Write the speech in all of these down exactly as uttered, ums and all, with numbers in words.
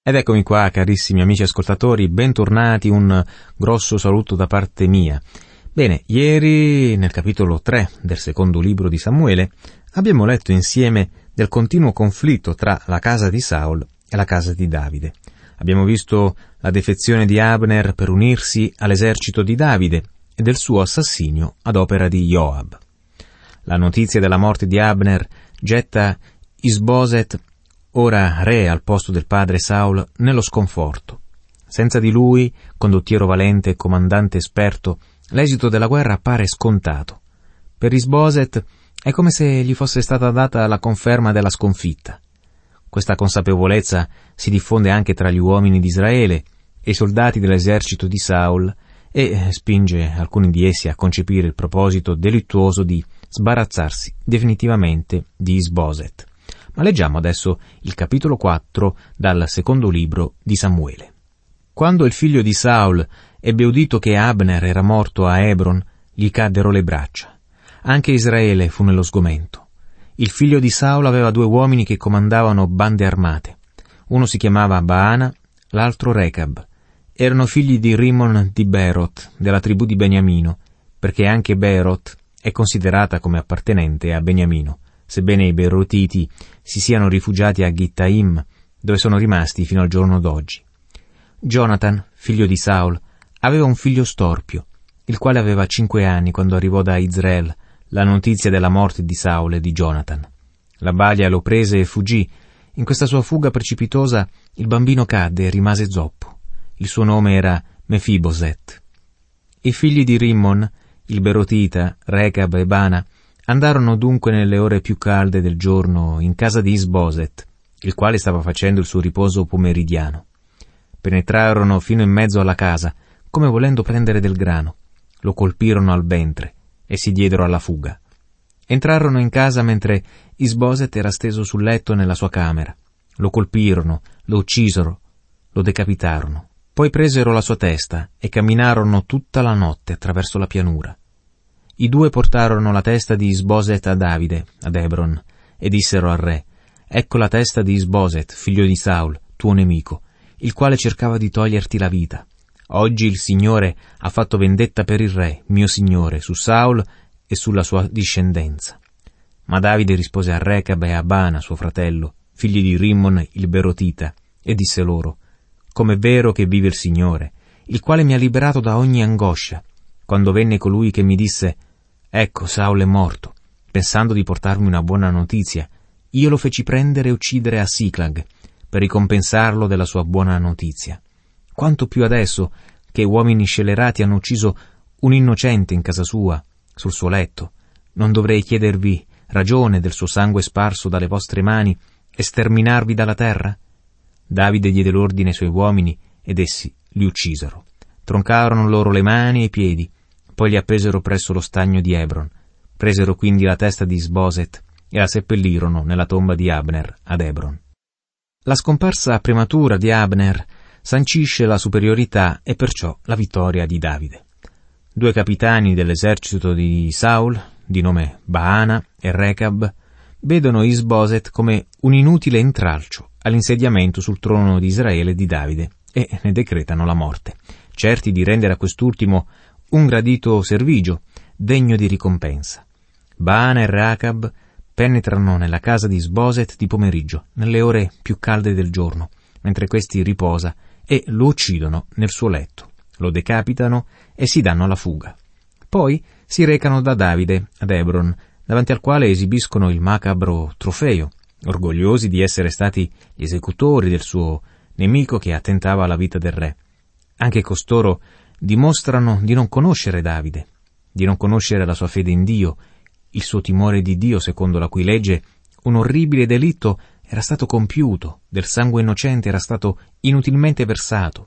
Ed eccomi qua, carissimi amici ascoltatori, bentornati, un grosso saluto da parte mia. Bene, ieri, nel capitolo tre del secondo libro di Samuele, abbiamo letto insieme del continuo conflitto tra la casa di Saul e la casa di Davide. Abbiamo visto la defezione di Abner per unirsi all'esercito di Davide e del suo assassinio ad opera di Joab. La notizia della morte di Abner getta Isboset, ora re al posto del padre Saul, nello sconforto. Senza di lui, condottiero valente e comandante esperto, l'esito della guerra appare scontato. Per Isboset è come se gli fosse stata data la conferma della sconfitta. Questa consapevolezza si diffonde anche tra gli uomini di Israele e i soldati dell'esercito di Saul e spinge alcuni di essi a concepire il proposito delittuoso di sbarazzarsi definitivamente di Isboset. Ma leggiamo adesso il capitolo quattro dal secondo libro di Samuele. Quando il figlio di Saul ebbe udito che Abner era morto a Hebron, gli caddero le braccia. Anche Israele fu nello sgomento. Il figlio di Saul aveva due uomini che comandavano bande armate. Uno si chiamava Baana, l'altro Recab. Erano figli di Rimmon di Beeroth, della tribù di Beniamino, perché anche Beeroth è considerata come appartenente a Beniamino, sebbene i Beerotiti si siano rifugiati a Gittaim, dove sono rimasti fino al giorno d'oggi. Jonathan, figlio di Saul, aveva un figlio storpio, il quale aveva cinque anni quando arrivò da Israel la notizia della morte di Saul e di Jonathan. La balia lo prese e fuggì. In questa sua fuga precipitosa il bambino cadde e rimase zoppo. Il suo nome era Mefiboset. I figli di Rimmon, il Berotita, Recab e Bana, andarono dunque nelle ore più calde del giorno in casa di Isboset, il quale stava facendo il suo riposo pomeridiano. Penetrarono fino in mezzo alla casa, come volendo prendere del grano. Lo colpirono al ventre e si diedero alla fuga. Entrarono in casa mentre Isboset era steso sul letto nella sua camera. Lo colpirono, lo uccisero, lo decapitarono. Poi presero la sua testa e camminarono tutta la notte attraverso la pianura. I due portarono la testa di Isboset a Davide, ad Hebron, e dissero al re: «Ecco la testa di Isboset, figlio di Saul, tuo nemico, il quale cercava di toglierti la vita. Oggi il Signore ha fatto vendetta per il re, mio signore, su Saul e sulla sua discendenza». Ma Davide rispose a Recab e a Bana, suo fratello, figli di Rimmon il Berotita, e disse loro: «Com'è vero che vive il Signore, il quale mi ha liberato da ogni angoscia, quando venne colui che mi disse: ecco, Saul è morto, pensando di portarmi una buona notizia, io lo feci prendere e uccidere a Siclag, per ricompensarlo della sua buona notizia. Quanto più adesso che uomini scellerati hanno ucciso un innocente in casa sua, sul suo letto, non dovrei chiedervi ragione del suo sangue sparso dalle vostre mani e sterminarvi dalla terra? Davide diede l'ordine ai suoi uomini ed essi li uccisero. Troncarono loro le mani e i piedi, poi li appesero presso lo stagno di Hebron. Presero quindi la testa di Isboset e la seppellirono nella tomba di Abner ad Hebron. La scomparsa prematura di Abner sancisce la superiorità e perciò la vittoria di Davide. Due capitani dell'esercito di Saul, di nome Baana e Recab, vedono Isboset come un inutile intralcio all'insediamento sul trono di Israele e di Davide e ne decretano la morte, certi di rendere a quest'ultimo un gradito servigio, degno di ricompensa. Baana e Recab penetrano nella casa di Isboset di pomeriggio, nelle ore più calde del giorno, mentre questi riposa, e lo uccidono nel suo letto, lo decapitano e si danno alla fuga. Poi si recano da Davide ad Hebron, davanti al quale esibiscono il macabro trofeo, orgogliosi di essere stati gli esecutori del suo nemico che attentava alla vita del re. Anche costoro dimostrano di non conoscere Davide, di non conoscere la sua fede in Dio, il suo timore di Dio, secondo la cui legge un orribile delitto era stato compiuto, del sangue innocente era stato inutilmente versato.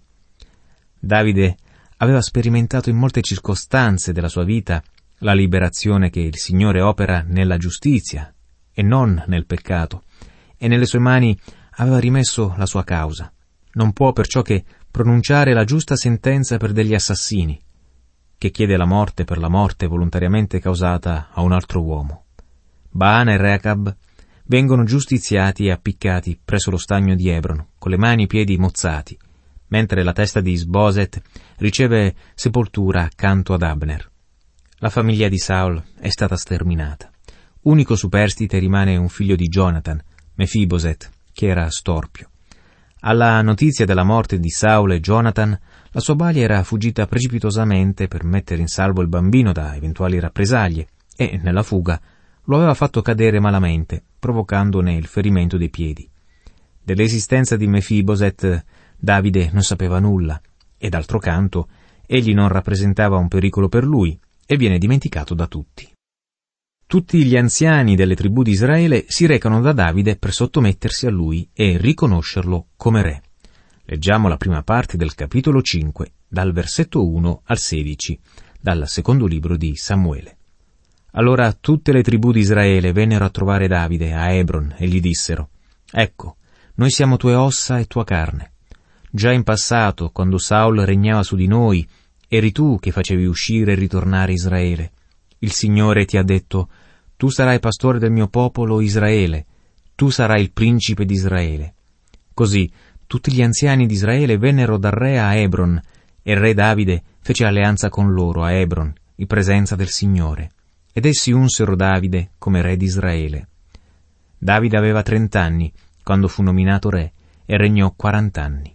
Davide aveva sperimentato in molte circostanze della sua vita la liberazione che il Signore opera nella giustizia e non nel peccato, e nelle sue mani aveva rimesso la sua causa. Non può perciò che pronunciare la giusta sentenza per degli assassini, che chiede la morte per la morte volontariamente causata a un altro uomo. Baana e Recab vengono giustiziati e appiccati presso lo stagno di Ebron, con le mani e i piedi mozzati, mentre la testa di Isboset riceve sepoltura accanto ad Abner. La famiglia di Saul è stata sterminata. Unico superstite rimane un figlio di Jonathan, Mefiboset, che era storpio. Alla notizia della morte di Saul e Jonathan, la sua balia era fuggita precipitosamente per mettere in salvo il bambino da eventuali rappresaglie e, nella fuga, lo aveva fatto cadere malamente, provocandone il ferimento dei piedi. Dell'esistenza di Mefiboset Davide non sapeva nulla, e d'altro canto egli non rappresentava un pericolo per lui e viene dimenticato da tutti. Tutti gli anziani delle tribù di Israele si recano da Davide per sottomettersi a lui e riconoscerlo come re. Leggiamo la prima parte del capitolo cinque, dal versetto uno al sedici, dal secondo libro di Samuele. Allora tutte le tribù di Israele vennero a trovare Davide a Ebron e gli dissero: «Ecco, noi siamo tue ossa e tua carne. Già in passato, quando Saul regnava su di noi, eri tu che facevi uscire e ritornare Israele. Il Signore ti ha detto: tu sarai pastore del mio popolo Israele, tu sarai il principe di Israele». Così tutti gli anziani di Israele vennero dal re a Ebron, e il re Davide fece alleanza con loro a Ebron, in presenza del Signore, ed essi unsero Davide come re di Israele. Davide aveva trent'anni quando fu nominato re e regnò quarant'anni.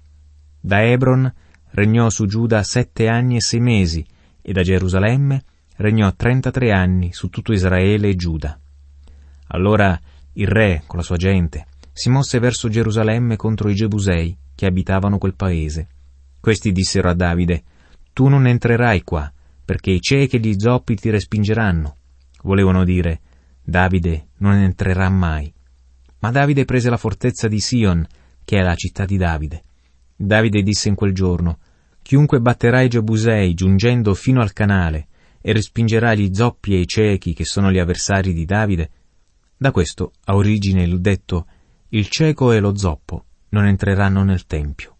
Da Ebron regnò su Giuda sette anni e sei mesi, e da Gerusalemme regnò trentatré anni su tutto Israele e Giuda. Allora il re, con la sua gente, si mosse verso Gerusalemme contro i Gebusei che abitavano quel paese. Questi dissero a Davide: «Tu non entrerai qua, perché i ciechi e gli zoppi ti respingeranno». Volevano dire: «Davide non entrerà mai». Ma Davide prese la fortezza di Sion, che è la città di Davide. Davide disse in quel giorno: «Chiunque batterà i Gebusei giungendo fino al canale e respingerà gli zoppi e i ciechi che sono gli avversari di Davide». Da questo ha origine il detto: «Il cieco e lo zoppo non entreranno nel tempio».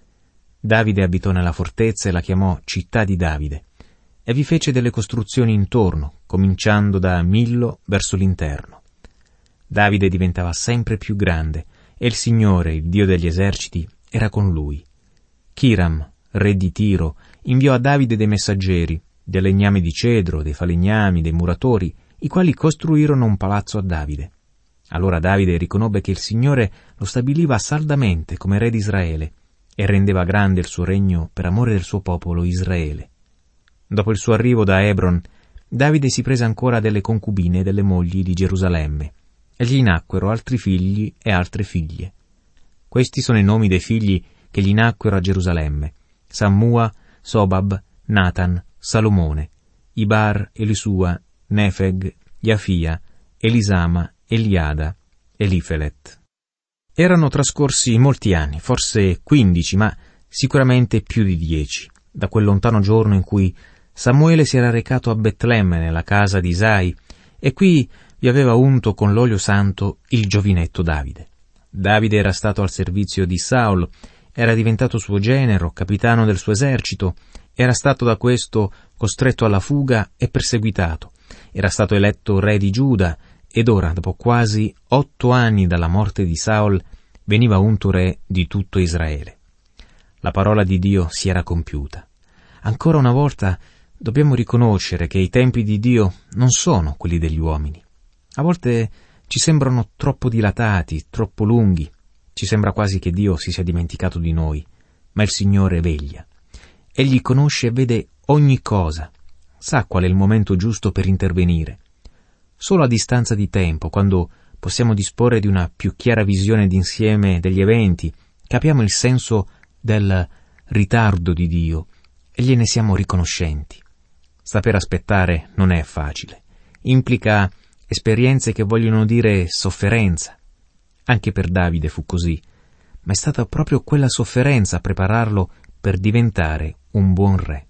Davide abitò nella fortezza e la chiamò città di Davide, e vi fece delle costruzioni intorno, cominciando da Millo verso l'interno. Davide diventava sempre più grande, e il Signore, il Dio degli eserciti, era con lui. Chiram, re di Tiro, inviò a Davide dei messaggeri, del legname di cedro, dei falegnami, dei muratori, i quali costruirono un palazzo a Davide. Allora Davide riconobbe che il Signore lo stabiliva saldamente come re di Israele e rendeva grande il suo regno per amore del suo popolo Israele. Dopo il suo arrivo da Ebron, Davide si prese ancora delle concubine e delle mogli di Gerusalemme, e gli nacquero altri figli e altre figlie. Questi sono i nomi dei figli che gli nacquero a Gerusalemme: Sammua, Sobab, Natan, Salomone, Ibar, Elisua, Nefeg, Yafia, Elisama, Eliada, Elifelet. Erano trascorsi molti anni, forse quindici, ma sicuramente più di dieci, da quel lontano giorno in cui Samuele si era recato a Betlemme nella casa di Isai, e qui vi aveva unto con l'olio santo il giovinetto Davide. Davide era stato al servizio di Saul, era diventato suo genero, capitano del suo esercito, era stato da questo costretto alla fuga e perseguitato, era stato eletto re di Giuda, ed ora, dopo quasi otto anni dalla morte di Saul, veniva unto re di tutto Israele. La parola di Dio si era compiuta. Ancora una volta dobbiamo riconoscere che i tempi di Dio non sono quelli degli uomini. A volte ci sembrano troppo dilatati, troppo lunghi. Ci sembra quasi che Dio si sia dimenticato di noi, ma il Signore veglia. Egli conosce e vede ogni cosa, sa qual è il momento giusto per intervenire. Solo a distanza di tempo, quando possiamo disporre di una più chiara visione d'insieme degli eventi, capiamo il senso del ritardo di Dio e gliene siamo riconoscenti. Saper aspettare non è facile. Implica esperienze che vogliono dire sofferenza. Anche per Davide fu così, ma è stata proprio quella sofferenza a prepararlo per diventare un buon re.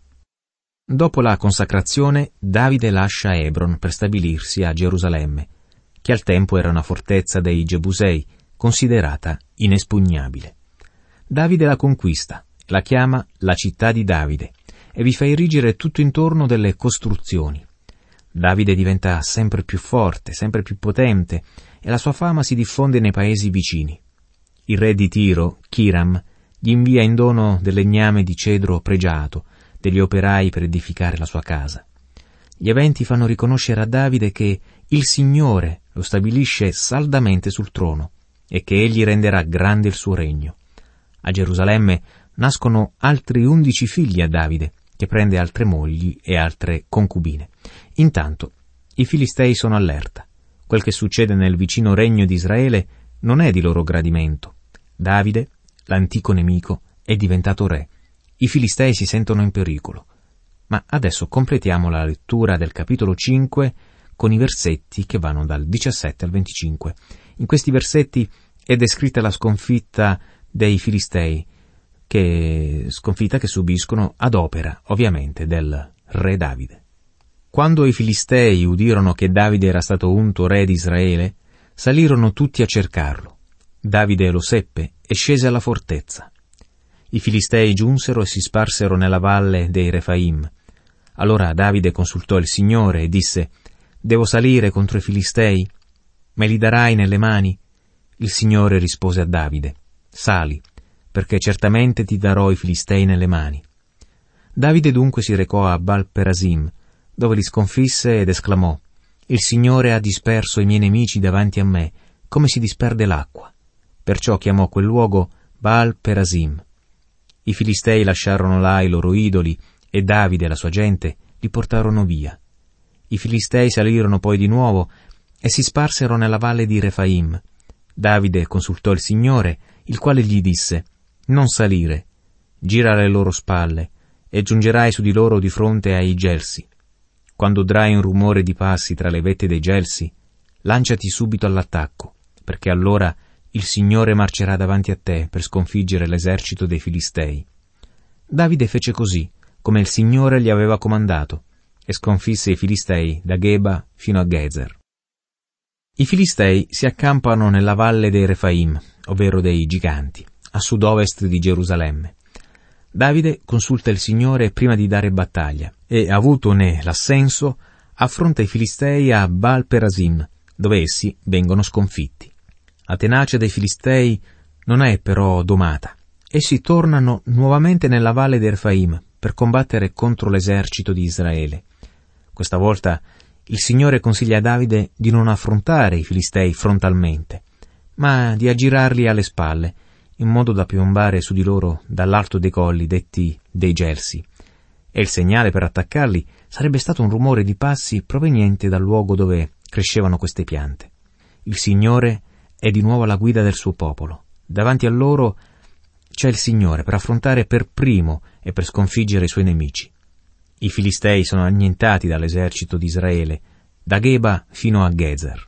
Dopo la consacrazione, Davide lascia Ebron per stabilirsi a Gerusalemme, che al tempo era una fortezza dei Gebusei, considerata inespugnabile. Davide la conquista, la chiama la città di Davide, e vi fa erigere tutto intorno delle costruzioni. Davide diventa sempre più forte, sempre più potente, e la sua fama si diffonde nei paesi vicini. Il re di Tiro, Chiram, gli invia in dono del legname di cedro pregiato, degli operai per edificare la sua casa. Gli eventi fanno riconoscere a Davide che il Signore lo stabilisce saldamente sul trono e che egli renderà grande il suo regno. A Gerusalemme nascono altri undici figli a Davide, che prende altre mogli e altre concubine. Intanto i Filistei sono allerta. Quel che succede nel vicino regno di Israele non è di loro gradimento. Davide, l'antico nemico, è diventato re. I Filistei si sentono in pericolo. Ma adesso completiamo la lettura del capitolo cinque con i versetti che vanno dal diciassette al venticinque. In questi versetti è descritta la sconfitta dei Filistei, che sconfitta che subiscono ad opera, ovviamente, del re Davide. Quando i Filistei udirono che Davide era stato unto re di Israele, salirono tutti a cercarlo. Davide lo seppe e scese alla fortezza. I Filistei giunsero e si sparsero nella valle dei Refaim. Allora Davide consultò il Signore e disse: «Devo salire contro i Filistei? Me li darai nelle mani?» Il Signore rispose a Davide: «Sali, perché certamente ti darò i Filistei nelle mani». Davide dunque si recò a Baal Perasim, dove li sconfisse ed esclamò: «Il Signore ha disperso i miei nemici davanti a me, come si disperde l'acqua». Perciò chiamò quel luogo Baal Perasim. I Filistei lasciarono là i loro idoli e Davide e la sua gente li portarono via. I Filistei salirono poi di nuovo e si sparsero nella valle di Refaim. Davide consultò il Signore, il quale gli disse: «Non salire, gira alle loro spalle e giungerai su di loro di fronte ai gelsi. Quando udrai un rumore di passi tra le vette dei gelsi, lanciati subito all'attacco, perché allora il Signore marcerà davanti a te per sconfiggere l'esercito dei Filistei». Davide fece così, come il Signore gli aveva comandato, e sconfisse i Filistei da Geba fino a Gezer. I Filistei si accampano nella valle dei Refaim, ovvero dei giganti, a sud-ovest di Gerusalemme. Davide consulta il Signore prima di dare battaglia e, avutone l'assenso, affronta i Filistei a Baal Perasim, dove essi vengono sconfitti. La tenacia dei Filistei non è però domata. Essi tornano nuovamente nella valle dei Refaim per combattere contro l'esercito di Israele. Questa volta il Signore consiglia a Davide di non affrontare i Filistei frontalmente, ma di aggirarli alle spalle, in modo da piombare su di loro dall'alto dei colli detti dei gelsi. E il segnale per attaccarli sarebbe stato un rumore di passi proveniente dal luogo dove crescevano queste piante. Il Signore è di nuovo alla guida del suo popolo. Davanti a loro c'è il Signore per affrontare per primo e per sconfiggere i suoi nemici. I Filistei sono annientati dall'esercito di Israele, da Geba fino a Gezer.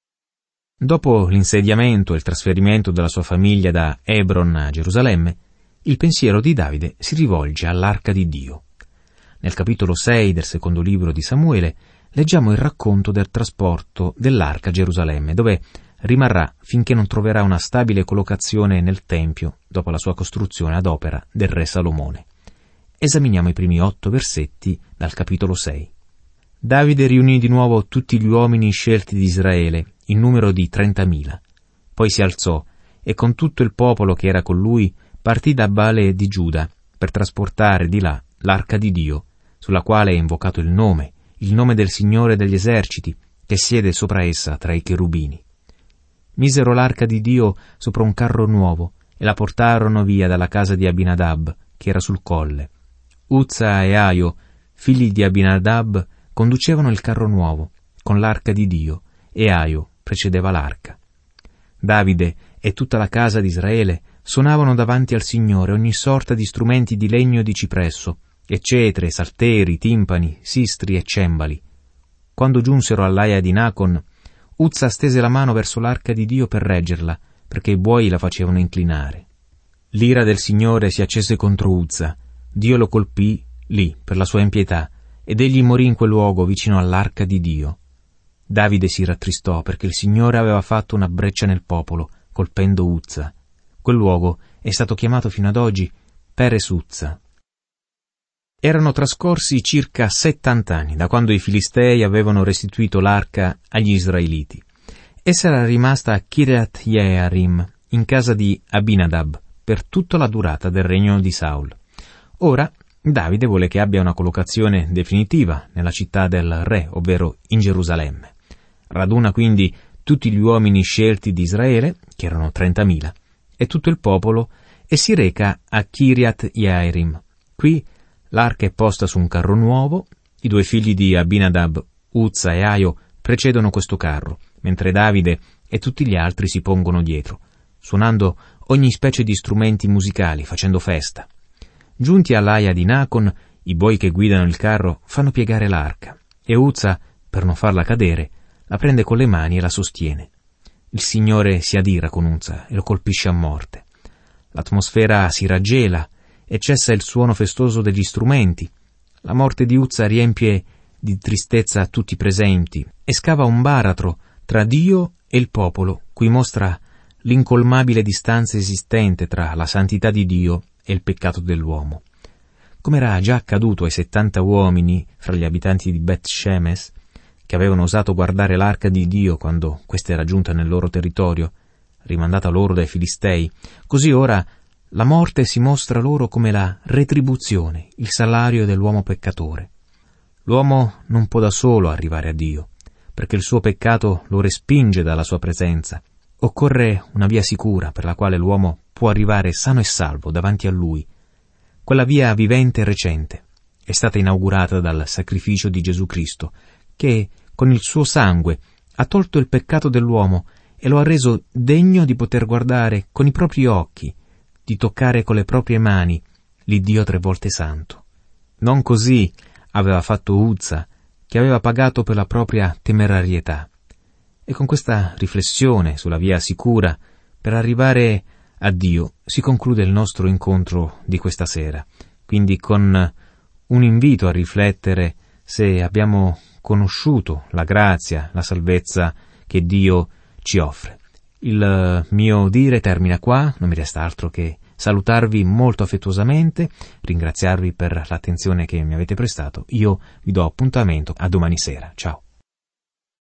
Dopo l'insediamento e il trasferimento della sua famiglia da Hebron a Gerusalemme, il pensiero di Davide si rivolge all'Arca di Dio. Nel capitolo sei del secondo libro di Samuele leggiamo il racconto del trasporto dell'Arca a Gerusalemme, dove rimarrà finché non troverà una stabile collocazione nel Tempio dopo la sua costruzione ad opera del re Salomone. Esaminiamo i primi otto versetti dal capitolo sei. Davide riunì di nuovo tutti gli uomini scelti di Israele, in numero di trentamila. Poi si alzò e con tutto il popolo che era con lui partì da Baale di Giuda per trasportare di là l'arca di Dio, sulla quale è invocato il nome, il nome del Signore degli eserciti, che siede sopra essa tra i cherubini. Misero l'arca di Dio sopra un carro nuovo e la portarono via dalla casa di Abinadab, che era sul colle. Uzza e Aio, figli di Abinadab, conducevano il carro nuovo, con l'arca di Dio, e Aio precedeva l'arca. Davide e tutta la casa di Israele suonavano davanti al Signore ogni sorta di strumenti di legno di cipresso, e cetre, salteri, timpani, sistri e cembali. Quando giunsero all'aia di Nacon, Uzza stese la mano verso l'arca di Dio per reggerla, perché i buoi la facevano inclinare. L'ira del Signore si accese contro Uzza. Dio lo colpì lì per la sua impietà, ed egli morì in quel luogo vicino all'arca di Dio. Davide si rattristò perché il Signore aveva fatto una breccia nel popolo, colpendo Uzza. Quel luogo è stato chiamato fino ad oggi Peres Uzza. Erano trascorsi circa settanta anni da quando i Filistei avevano restituito l'arca agli Israeliti, Essa era rimasta a Kiriath Jearim, in casa di Abinadab, per tutta la durata del regno di Saul. Ora Davide vuole che abbia una collocazione definitiva nella città del re, ovvero in Gerusalemme. Raduna quindi tutti gli uomini scelti di Israele, che erano trentamila, e tutto il popolo, e si reca a Kiriath Jearim. Qui l'arca è posta su un carro nuovo, i due figli di Abinadab, Uzza e Aio, precedono questo carro, mentre Davide e tutti gli altri si pongono dietro, suonando ogni specie di strumenti musicali, facendo festa. Giunti all'aia di Nacon, i buoi che guidano il carro fanno piegare l'arca, e Uzza, per non farla cadere, la prende con le mani e la sostiene. Il Signore si adira con Uzza e lo colpisce a morte. L'atmosfera si raggela e cessa il suono festoso degli strumenti. La morte di Uzza riempie di tristezza tutti i presenti e scava un baratro tra Dio e il popolo, cui mostra l'incolmabile distanza esistente tra la santità di Dio e il peccato dell'uomo. Come era già accaduto ai settanta uomini fra gli abitanti di Bet Shemesh, che avevano osato guardare l'arca di Dio quando questa era giunta nel loro territorio, rimandata loro dai Filistei, così ora la morte si mostra loro come la retribuzione, il salario dell'uomo peccatore. L'uomo non può da solo arrivare a Dio, perché il suo peccato lo respinge dalla sua presenza. Occorre una via sicura per la quale l'uomo può arrivare sano e salvo davanti a Lui. Quella via vivente e recente è stata inaugurata dal sacrificio di Gesù Cristo, che con il suo sangue ha tolto il peccato dell'uomo e lo ha reso degno di poter guardare con i propri occhi, di toccare con le proprie mani l'Iddio tre volte santo. Non così aveva fatto Uzza, che aveva pagato per la propria temerarietà. E con questa riflessione sulla via sicura per arrivare a Dio si conclude il nostro incontro di questa sera, quindi con un invito a riflettere se abbiamo conosciuto la grazia, la salvezza che Dio ci offre. Il mio dire termina qua, non mi resta altro che salutarvi molto affettuosamente, ringraziarvi per l'attenzione che mi avete prestato. Io vi do appuntamento a domani sera. Ciao.